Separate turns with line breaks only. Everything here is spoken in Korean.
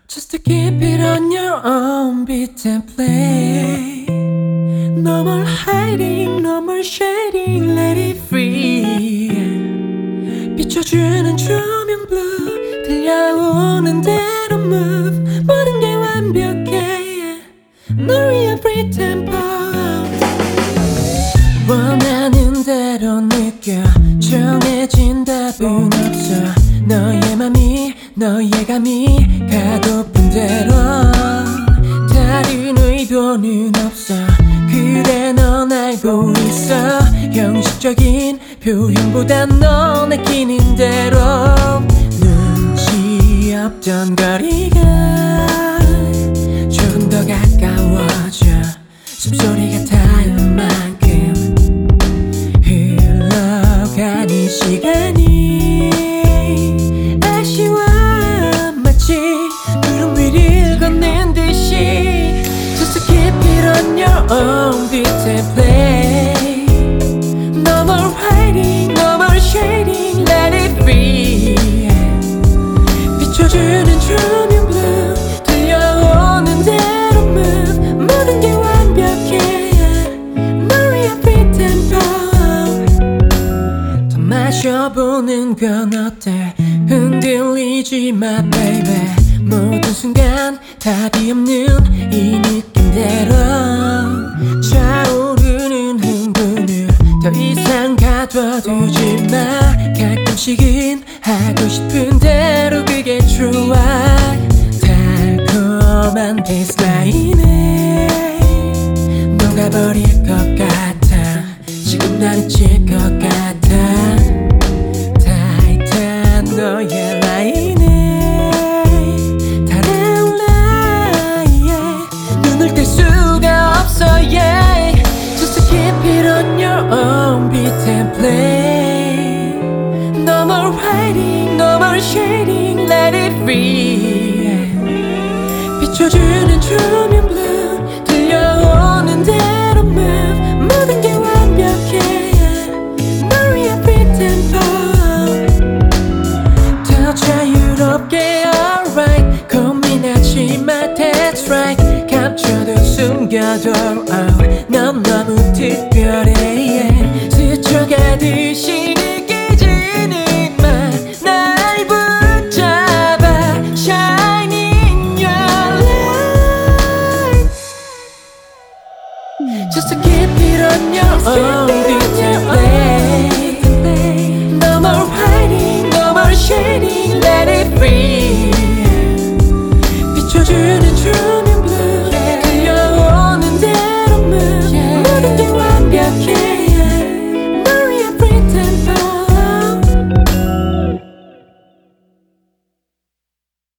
Just to keep it on your own beat and play. No more hiding, no more shading, let it free. 비춰주는 조명 blue, 들려오는 대로 move. 모든 게 완벽해, 널 위한 free tempo. 원하는 대로 느껴, 정해진 답은 없어. 너의 맘이, 너의 감이 가고픈 대로. 다른 의도는 없어, 그래 넌 알고 있어. 형식적인 표현보단 넌 느끼는 대로. 눈치 없던 거리가 조금 더 가까워져. 숨소리가 닿을 만큼 흘러가는 시간이 아쉬워. 마치 구름 위를 걷는 듯이. Just to keep it on your own beat and play. No more hiding, no more shading, let it free. 비춰주는 조명 blue, 들려오는 대로 move. 모든 게 완벽해, 널 위한 free tempo. 더 마셔보는 건 어때? 흔들리지 마 baby. 모든 순간 답이 없는 이 느낌대로. 차오르는 흥분을 더 이상 가둬두지 마. 가끔씩은 하고 싶은 대로 그게 좋아. 달콤한 베이스라인에 녹아버릴 것 같아. 지금 나는 질 것 같아. 타이트한 너의 라인에 달아올라, yeah. 눈을 뗄 수가 없어, yeah. Just to keep it on your own beat and play. No more hiding, no more shading, let it free. 비춰주는 조명 blue, 들려오는 대로 move. 모든 게 완벽해, 널 위한 free tempo. 더 자유롭게 alright. 고민하지 마 that's right. 감춰도 숨겨도 넌 너무 특별해, yeah. 스쳐가듯이